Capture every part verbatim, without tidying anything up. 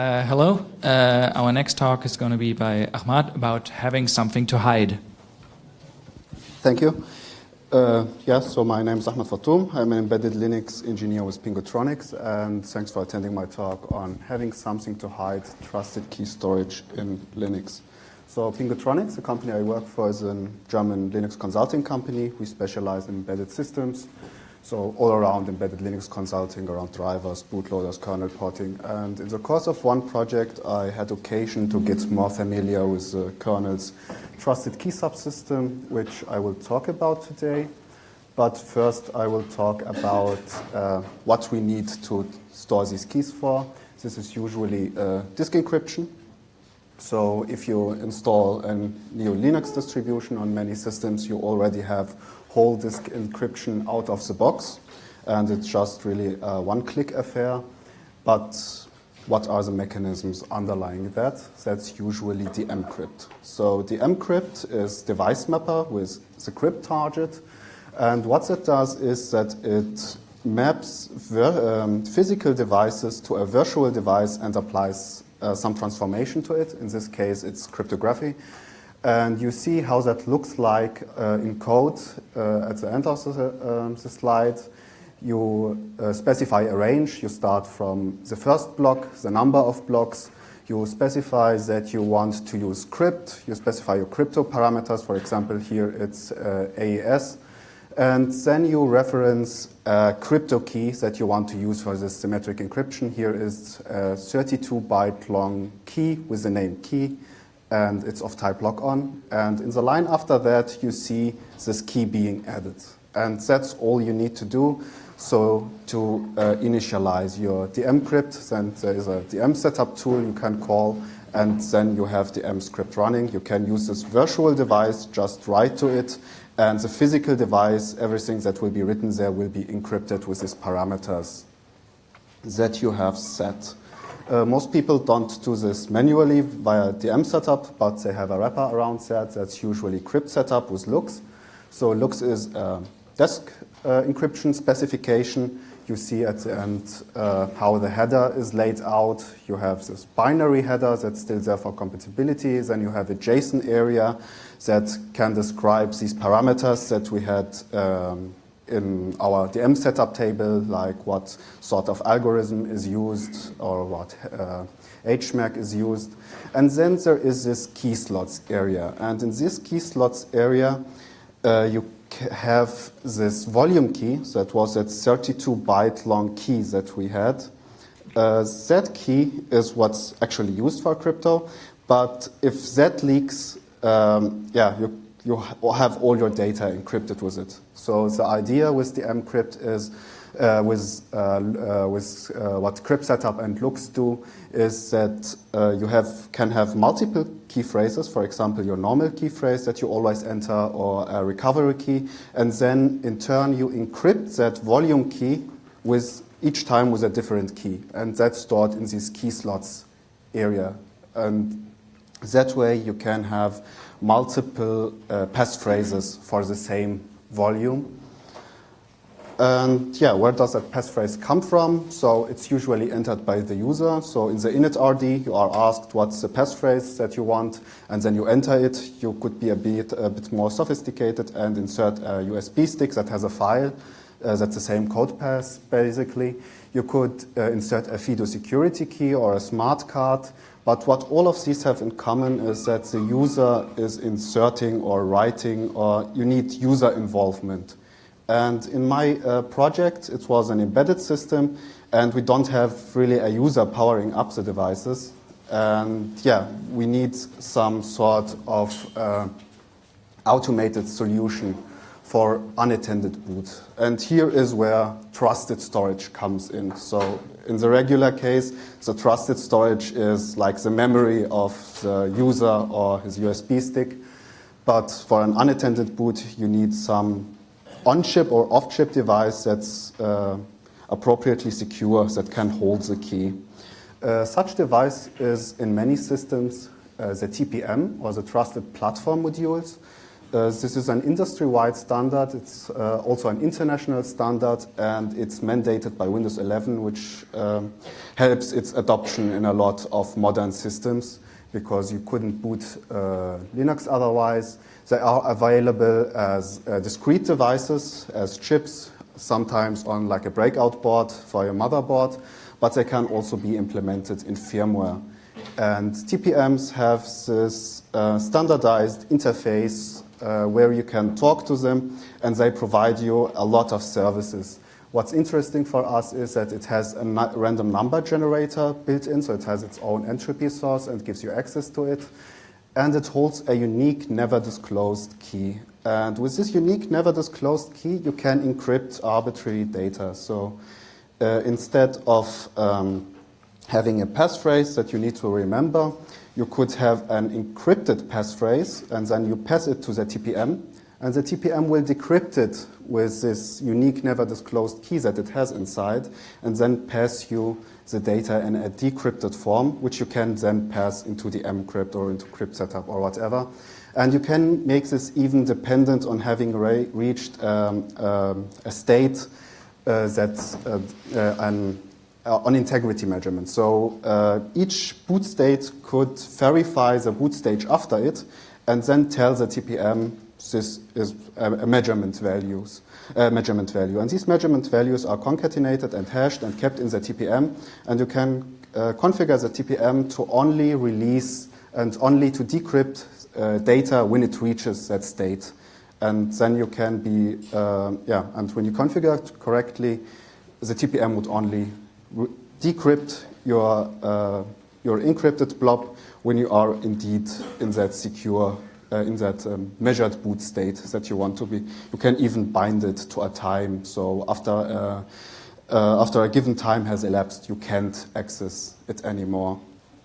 Uh, hello. Uh, our next talk is going to be by Ahmad about having something to hide. Thank you. Uh, yes, so my name is Ahmad Fatoum. I'm an embedded Linux engineer with Pingotronics, and thanks for attending my talk on having something to hide trusted key storage in Linux. So Pingotronics, the company I work for, is a German Linux consulting company. We specialize in embedded systems, so all around embedded Linux consulting, aroad drivers, bootloaders, kernel porting. And in the course of one project, I had occasion to get more familiar with the kernel's trusted key subsystem, which I will talk about today. But first, I will talk about uh, what we need to store these keys for. This is usually uh, disk encryption. So if you install a new Linux distribution on many systems, you already have whole disk encryption out of the box, and it's just really a one-click affair. But what are the mechanisms underlying that? That's usually the mcrypt. So the mcrypt is device mapper with the crypt target, and what that does is that it maps ver- um, physical devices to a virtual device and applies uh, some transformation to it. In this case, it's cryptography. And you see how that looks like uh, in code uh, at the end of the, um, the slide. You uh, specify a range. You start from the first block, the number of blocks. You specify that you want to use crypt. You specify your crypto parameters. For example, here it's uh, A E S. And then you reference a crypto key that you want to use for this symmetric encryption. Here is a thirty-two byte long key with the name key, and it's of type lock-on. And in the line after that, you see this key being added. And that's all you need to do. So to uh, initialize your D M crypt, then there is a D M setup tool you can call, and then you have the M script running. You can use this virtual device, just write to it, and the physical device, everything that will be written there will be encrypted with these parameters that you have set. Uh, most people don't do this manually via D M setup, but they have a wrapper around that. That's usually crypt setup with Lux. So Lux is a desk uh, encryption specification. You see at the end uh, how the header is laid out. You have this binary header that's still there for compatibility. Then you have a JSON area that can describe these parameters that we had um, in our D M setup table, like what sort of algorithm is used or what uh, H M A C is used. And then there is this key slots area. And in this key slots area, uh, you have this volume key that was that thirty-two byte long key that we had. Uh, that key is what's actually used for crypto, but if that leaks, um, yeah, you, you have all your data encrypted with it. So the idea with the mcrypt is, uh, with, uh, uh, with uh, what crypt setup and Lux do, is that uh, you have can have multiple key phrases, for example, your normal key phrase that you always enter, or a recovery key, and then in turn you encrypt that volume key with each time with a different key, and that's stored in this key slots area. And that way you can have multiple uh, passphrases for the same volume. And yeah, where does that passphrase come from? So it's usually entered by the user. So in the init.rd, you are asked what's the passphrase that you want, and then you enter it. You could be a bit, a bit more sophisticated and insert a U S B stick that has a file. Uh, that's the same code path, basically. You could uh, insert a FIDO security key or a smart card. But what all of these have in common is that the user is inserting or writing, or you need user involvement. And in my uh, project, it was an embedded system, and we don't have really a user powering up the devices. And yeah, we need some sort of uh, automated solution for unattended boot. And here is where trusted storage comes in. So in the regular case, the trusted storage is like the memory of the user or his U S B stick. But for an unattended boot, you need some on-chip or off-chip device that's uh, appropriately secure, that can hold the key. Uh, such device is in many systems uh, the T P M, or the Trusted Platform Modules. uh, this is an industry-wide standard. It's uh, also an international standard, and it's mandated by Windows eleven, which um, helps its adoption in a lot of modern systems because you couldn't boot uh, Linux otherwise. They are available as uh, discrete devices, as chips, sometimes on like a breakout board for your motherboard, but they can also be implemented in firmware. And T P Ms have this uh, standardized interface uh, where you can talk to them, and they provide you a lot of services. What's interesting for us is that it has a na- random number generator built in, so it has its own entropy source and gives you access to it. And it holds a unique, never disclosed key. And with this unique, never disclosed key, you can encrypt arbitrary data. So uh, instead of um, having a passphrase that you need to remember, you could have an encrypted passphrase, and then you pass it to the T P M, and the T P M will decrypt it with this unique, never disclosed key that it has inside, and then pass you the data in a decrypted form, which you can then pass into the mcrypt or into crypt setup or whatever. And you can make this even dependent on having re- reached um, um, a state uh, that's uh, uh, an uh, on integrity measurement. So uh, each boot state could verify the boot stage after it, and then tell the T P M this is a, a measurement values. Uh, measurement value. And these measurement values are concatenated and hashed and kept in the T P M, and you can uh, configure the T P M to only release and only to decrypt uh, data when it reaches that state. And then you can be, uh, yeah, and when you configure it correctly, the T P M would only re- decrypt your, uh, your encrypted blob when you are indeed in that secure Uh, in that um, measured boot state that you want to be. You can even bind it to a time. So after, uh, uh, after a given time has elapsed, you can't access it anymore.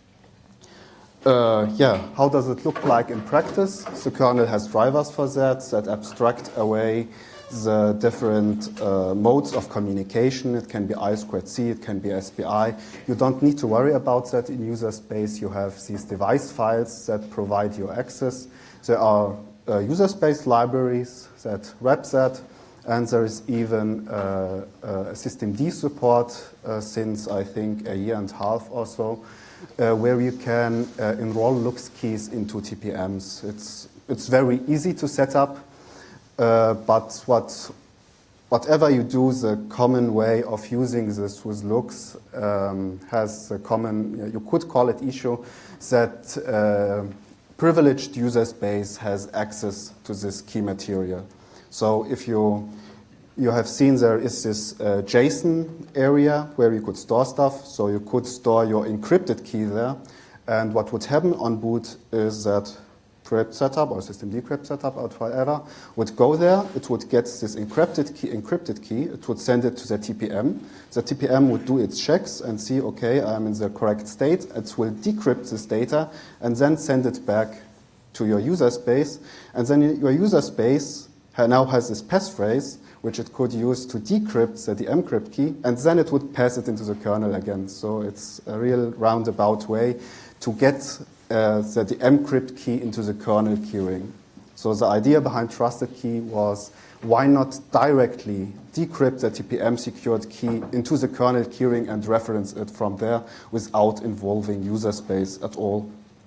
Uh, yeah, how does it look like in practice? The kernel has drivers for that that abstract away the different uh, modes of communication. It can be I squared C, it can be S P I. You don't need to worry about that in user space. You have these device files that provide you access. There are uh, user space libraries that wrap that, and there is even uh, uh, systemd support uh, since I think a year and a half or so, uh, where you can uh, enroll LUKS keys into T P Ms. It's it's very easy to set up, uh, but what whatever you do, the common way of using this with LUKS um, has a common, you could call it issue, that uh, privileged user space has access to this key material. So if you you have seen there is this uh, JSON area where you could store stuff, so you could store your encrypted key there, and what would happen on boot is that crypt setup or systemd crypt setup or whatever would go there, it would get this encrypted key, encrypted key, it would send it to the T P M. The T P M would do its checks and see, okay, I'm in the correct state. It will decrypt this data and then send it back to your user space. And then your user space now has this passphrase, which it could use to decrypt the mcrypt key, and then it would pass it into the kernel again. So it's a real roundabout way to get Uh, the, the mcrypt key into the kernel keyring. So the idea behind trusted key was, why not directly decrypt the T P M secured key into the kernel keyring and reference it from there without involving user space at all.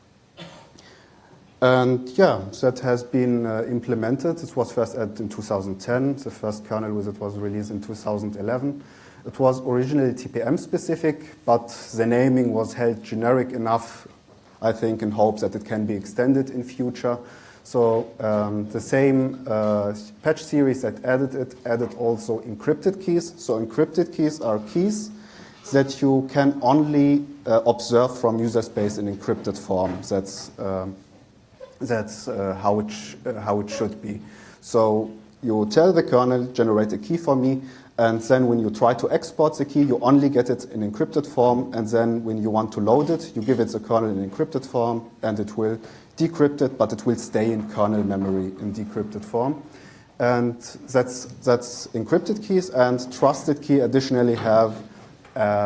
And yeah, that has been uh, implemented. It was first added in two thousand ten. The first kernel with it was released in two thousand eleven. It was originally T P M specific, but the naming was held generic enough, I think, in hopes that it can be extended in future. So um, the same uh, patch series that added it added also encrypted keys. So encrypted keys are keys that you can only uh, observe from user space in encrypted form. That's um, that's uh, how it sh- uh, how it should be. So you tell the kernel, generate a key for me, and then when you try to export the key, you only get it in encrypted form, and then when you want to load it, you give it the kernel in encrypted form, and it will decrypt it, but it will stay in kernel memory in decrypted form. And that's, that's encrypted keys, and trusted key additionally have a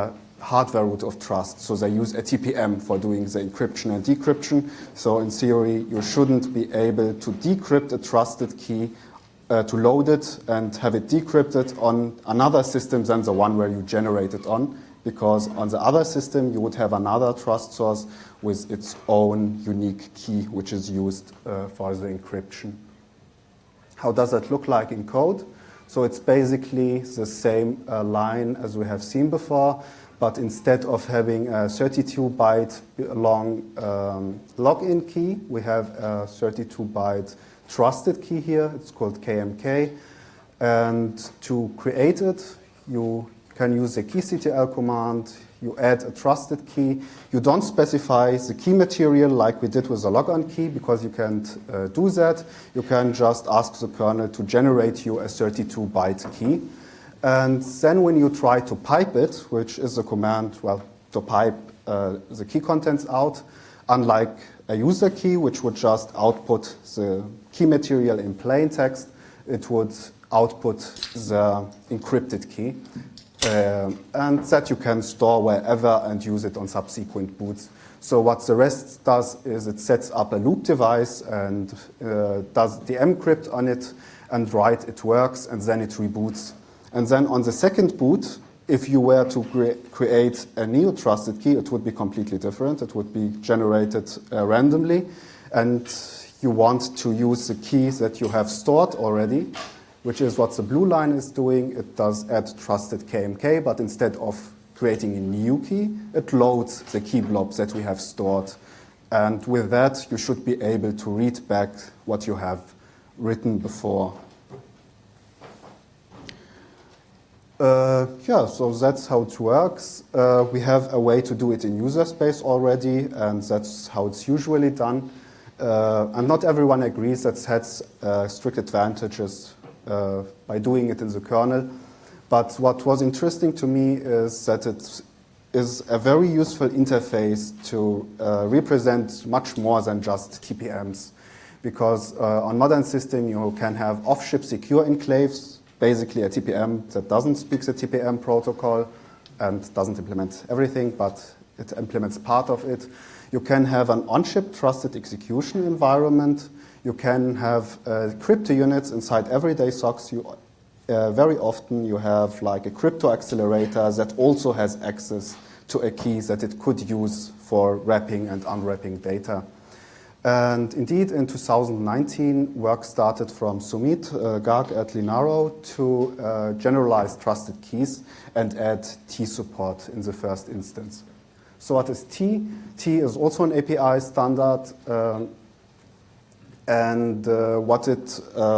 hardware root of trust. So they use a T P M for doing the encryption and decryption. So in theory, you shouldn't be able to decrypt a trusted key, uh, to load it and have it decrypted on another system than the one where you generate it on, because on the other system, you would have another trust source with its own unique key, which is used uh, for the encryption. How does that look like in code? So it's basically the same uh, line as we have seen before, but instead of having a thirty-two byte long um, login key, we have a thirty-two byte trusted key here. It's called K M K. And to create it, you can use the keyctl command. You add a trusted key. You don't specify the key material like we did with the logon key, because you can't uh, do that. You can just ask the kernel to generate you a thirty-two byte key. And then when you try to pipe it, which is a command, well, to pipe uh, the key contents out, unlike a user key, which would just output the key material in plain text, it would output the encrypted key. Uh, and that you can store wherever and use it on subsequent boots. So what the rest does is it sets up a loop device and uh, does the encrypt on it, and right, it works, and then it reboots. And then on the second boot, if you were to cre- create a new trusted key, it would be completely different. It would be generated uh, randomly, and you want to use the keys that you have stored already, which is what the blue line is doing. It does add trusted K M K, but instead of creating a new key, it loads the key blobs that we have stored. And with that, you should be able to read back what you have written before. Uh, yeah, so that's how it works. Uh, we have a way to do it in user space already, and that's how it's usually done. Uh, and not everyone agrees that it has uh, strict advantages Uh, by doing it in the kernel. But what was interesting to me is that it is a very useful interface to uh, represent much more than just T P Ms. Because uh, on modern system, you can have off-chip secure enclaves, basically a T P M that doesn't speak the T P M protocol and doesn't implement everything, but it implements part of it. You can have an on-chip trusted execution environment. You can have uh, crypto units inside everyday socks. You, uh, very often you have like a crypto accelerator that also has access to a key that it could use for wrapping and unwrapping data. And indeed, in two thousand nineteen, work started from Sumit uh, Garg at Linaro to uh, generalize trusted keys and add T support in the first instance. So what is T? T is also an A P I standard. Um, And uh, what it uh,